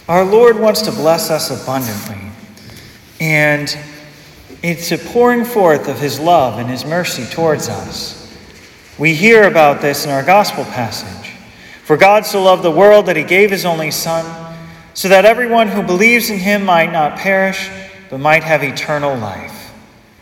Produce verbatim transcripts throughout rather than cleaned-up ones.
Our Lord wants to bless us abundantly, and it's a pouring forth of his love and his mercy towards us. We hear about this in our gospel passage. For God so loved the world that he gave his only Son, so that everyone who believes in him might not perish, but might have eternal life.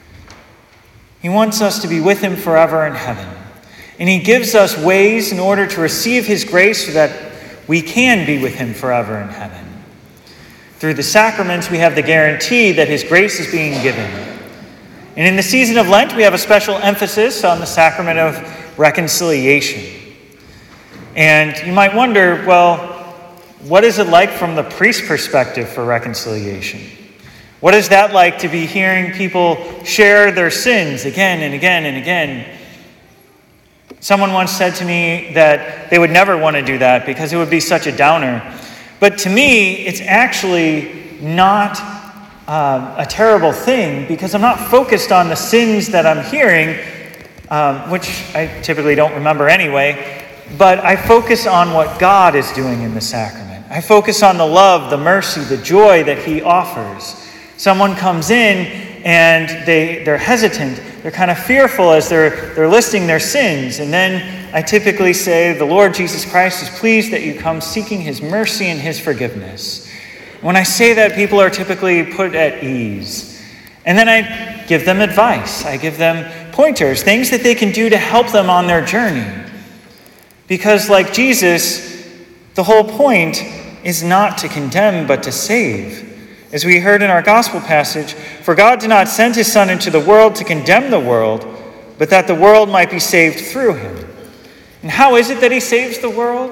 He wants us to be with him forever in heaven, and he gives us ways in order to receive his grace so that we can be with him forever in heaven. Through the sacraments, we have the guarantee that his grace is being given. And in the season of Lent, we have a special emphasis on the sacrament of reconciliation. And you might wonder, well, what is it like from the priest's perspective for reconciliation? What is that like to be hearing people share their sins again and again and again? Someone once said to me that they would never want to do that because it would be such a downer. But to me, it's actually not um, a terrible thing because I'm not focused on the sins that I'm hearing, um, which I typically don't remember anyway, but I focus on what God is doing in the sacrament. I focus on the love, the mercy, the joy that he offers. Someone comes in and they, they're hesitant. They're kind of fearful as they're, they're listing their sins. And then I typically say, the Lord Jesus Christ is pleased that you come seeking his mercy and his forgiveness. When I say that, people are typically put at ease. And then I give them advice. I give them pointers, things that they can do to help them on their journey. Because like Jesus, the whole point is not to condemn, but to save. As we heard in our gospel passage, for God did not send his Son into the world to condemn the world, but that the world might be saved through him. And how is it that he saves the world?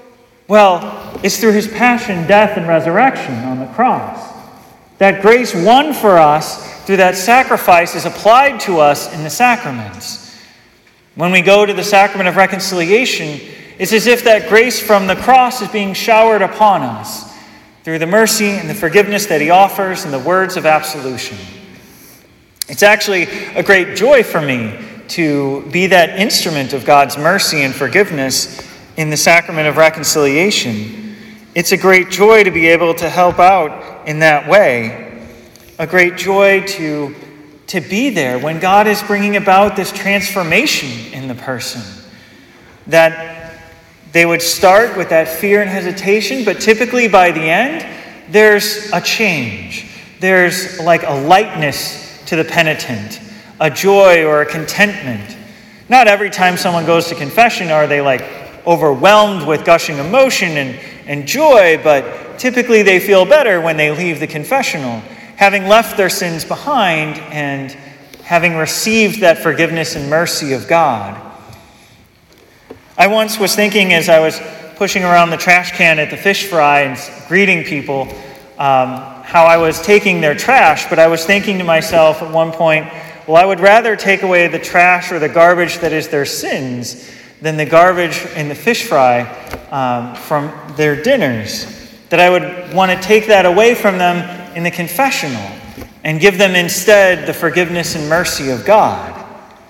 Well, it's through his passion, death, and resurrection on the cross. That grace won for us through that sacrifice is applied to us in the sacraments. When we go to the sacrament of reconciliation, it's as if that grace from the cross is being showered upon us through the mercy and the forgiveness that he offers and the words of absolution. It's actually a great joy for me to be that instrument of God's mercy and forgiveness in the sacrament of reconciliation. It's a great joy to be able to help out in that way. A great joy to, to be there when God is bringing about this transformation in the person. That they would start with that fear and hesitation, but typically by the end, there's a change. There's like a lightness to the penitent, a joy or a contentment. Not every time someone goes to confession are they like overwhelmed with gushing emotion and, and joy, but typically they feel better when they leave the confessional, having left their sins behind and having received that forgiveness and mercy of God. I once was thinking as I was pushing around the trash can at the fish fry and greeting people, um, how I was taking their trash, but I was thinking to myself at one point, well, I would rather take away the trash or the garbage that is their sins than the garbage in the fish fry um, from their dinners. That I would want to take that away from them in the confessional and give them instead the forgiveness and mercy of God.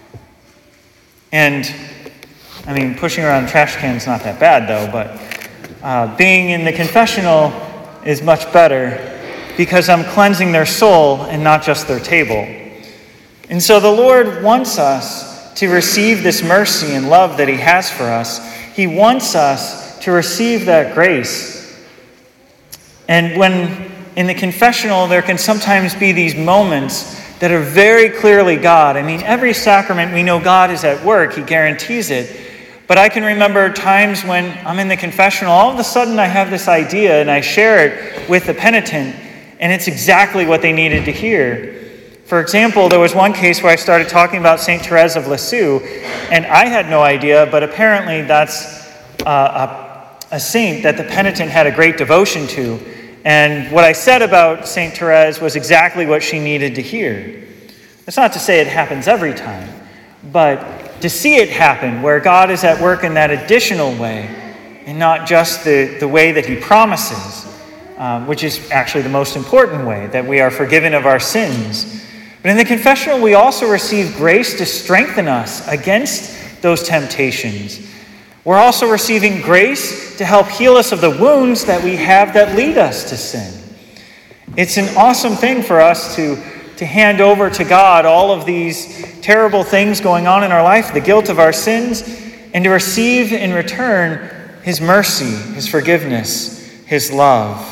And I mean, pushing around trash cans is not that bad, though, but uh, being in the confessional is much better because I'm cleansing their soul and not just their table. And so the Lord wants us to receive this mercy and love that he has for us. He wants us to receive that grace. And when in the confessional, there can sometimes be these moments that are very clearly God. I mean, every sacrament, we know God is at work. He guarantees it. But I can remember times when I'm in the confessional, all of a sudden I have this idea and I share it with the penitent, and it's exactly what they needed to hear. For example, there was one case where I started talking about Saint Therese of Lisieux, and I had no idea, but apparently that's uh, a, a saint that the penitent had a great devotion to. And what I said about Saint Therese was exactly what she needed to hear. That's not to say it happens every time, but to see it happen where God is at work in that additional way and not just the, the way that he promises, um, which is actually the most important way, that we are forgiven of our sins. But in the confessional, we also receive grace to strengthen us against those temptations. We're also receiving grace to help heal us of the wounds that we have that lead us to sin. It's an awesome thing for us to, to hand over to God all of these terrible things going on in our life, the guilt of our sins, and to receive in return his mercy, his forgiveness, his love.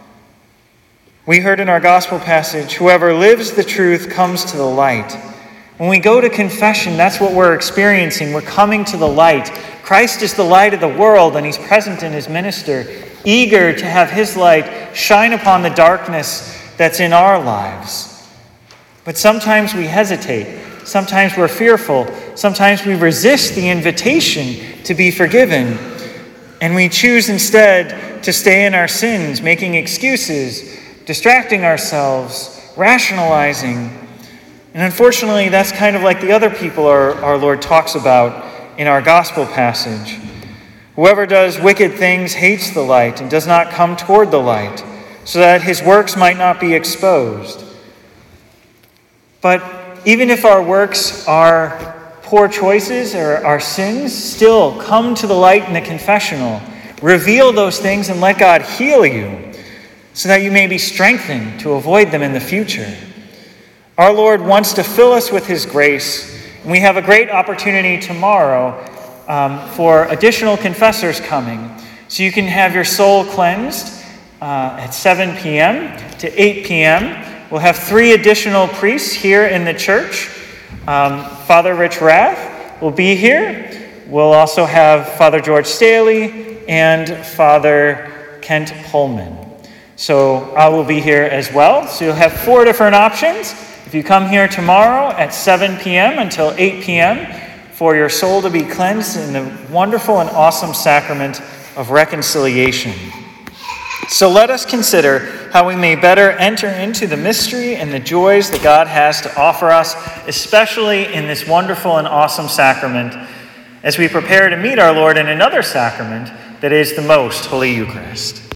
We heard in our gospel passage, whoever lives the truth comes to the light. When we go to confession, that's what we're experiencing. We're coming to the light. Christ is the light of the world, and he's present in his minister, eager to have his light shine upon the darkness that's in our lives. But sometimes we hesitate. Sometimes we're fearful. Sometimes we resist the invitation to be forgiven. And we choose instead to stay in our sins, making excuses, distracting ourselves, rationalizing. And unfortunately, that's kind of like the other people our, our Lord talks about in our gospel passage. Whoever does wicked things hates the light and does not come toward the light, so that his works might not be exposed. But even if our works are poor choices or our sins, still come to the light in the confessional. Reveal those things and let God heal you, so that you may be strengthened to avoid them in the future. Our Lord wants to fill us with his grace, and we have a great opportunity tomorrow um, for additional confessors coming. So you can have your soul cleansed uh, at seven p.m. to eight p.m. We'll have three additional priests here in the church. Um, Father Rich Rath will be here. We'll also have Father George Staley and Father Kent Pullman. So I will be here as well. So you'll have four different options. If you come here tomorrow at seven p.m. until eight p.m. for your soul to be cleansed in the wonderful and awesome sacrament of reconciliation. So let us consider how we may better enter into the mystery and the joys that God has to offer us, especially in this wonderful and awesome sacrament, as we prepare to meet our Lord in another sacrament that is the most Holy Eucharist.